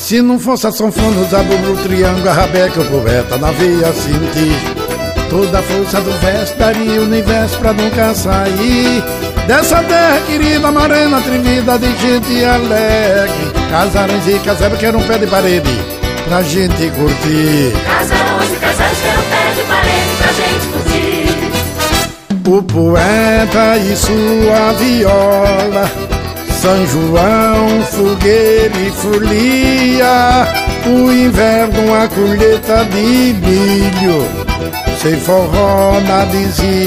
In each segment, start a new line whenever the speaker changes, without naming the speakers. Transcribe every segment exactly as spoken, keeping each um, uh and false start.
Se não fosse a sanfona, o zabumba, o triângulo, a rabeca, o poeta não havia sentir. Toda a força do verso daria o universo pra nunca sair dessa terra querida, morena, atrevida, de gente alegre. Casarões e casebres que era um pé de parede pra gente curtir.
Casarões e casebres que era um pé de parede pra gente curtir.
O poeta e sua viola, São João, fogueira e folia. O inverno, a colheita de milho, sem forró nada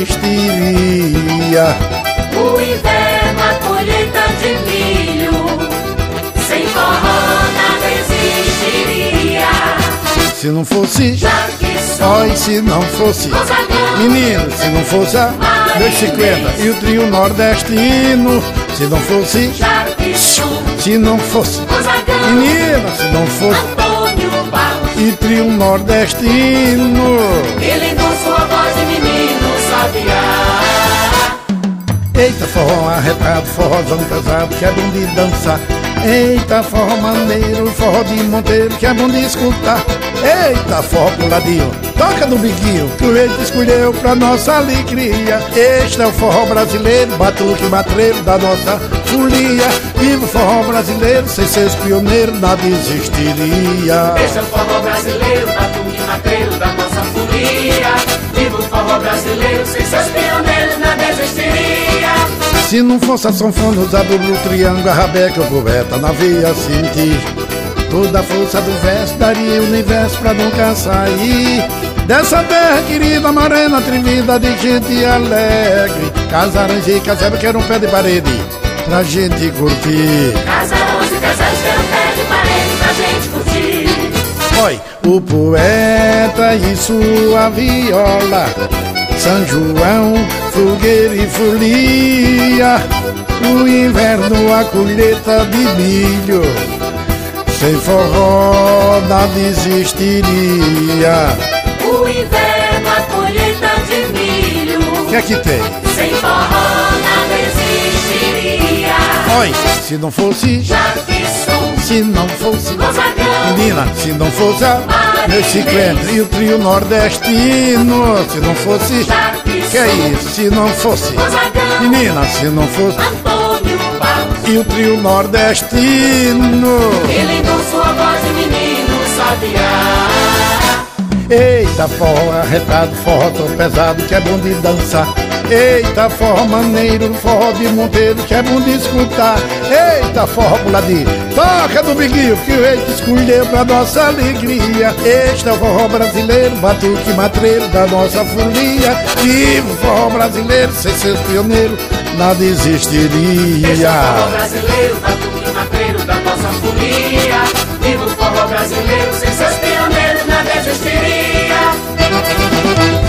existiria.
O inverno, a colheita de milho, sem forró nada existiria.
Se não fosse,
já que
oi, se não fosse, menino, se não fosse a bicicleta e o trio nordestino. Se não fosse,
já que
se não fosse, menina, se não fosse
Antônio Barros
e trio nordestino.
Ele com sua voz de menino sabiá.
Eita, forró arretado, forrozão pesado, que é bom de dançar. Eita, forró maneiro, forró de Monteiro, que é bom de escutar. Eita, forró puladinho, toca no biquinho, que o rei te escolheu pra nossa alegria. Este é o forró brasileiro, batuque matreiro da nossa folia. Viva o forró brasileiro, sem seus pioneiros nada existiria.
Este é o forró brasileiro, batuque matreiro da nossa folia. Viva o forró brasileiro, sem seus pioneiros nada existiria.
Se não fosse a sanfona, o zabumba, o triângulo, a rabeca, o poeta não havia sentir. Toda a força do verso daria o universo pra nunca sair dessa terra querida, morena, atrevida, de gente alegre. Casarões e casebres que era um pé de parede pra gente curtir.
Casarões e casebres que era um pé de parede pra gente curtir.
Oi, o poeta e sua viola, São João, fogueira e folia. O inverno, a colheita de milho, sem forró nada existiria.
O inverno, a colheita de milho,
O que é que tem?
sem forró nada existiria.
Oi, se não fosse,
Já que sou
se não fosse,
Gonzagão,
menina, se não fosse a bicicleta e o trio nordestino. Se não fosse,
já que
que é
sou
isso? Se não fosse,
Gonzagão,
menina, se não fosse
Antônio Barros,
e o trio nordestino.
ele com sua voz de menino sabiá.
Eita, forró arretado, forró tão pesado, que é bom de dançar. Eita, forró maneiro, forró de Monteiro, que é bom de escutar. Eita, forró puladinho, toca no biguinho, que o rei te escolheu pra nossa alegria. Este é o forró brasileiro, batuque matreiro da nossa folia. Viva o forró brasileiro, sem seus pioneiros nada existiria.
Este é o forró brasileiro, batuque matreiro da nossa folia. Viva o forró brasileiro, sem seus pioneiros nada existiria.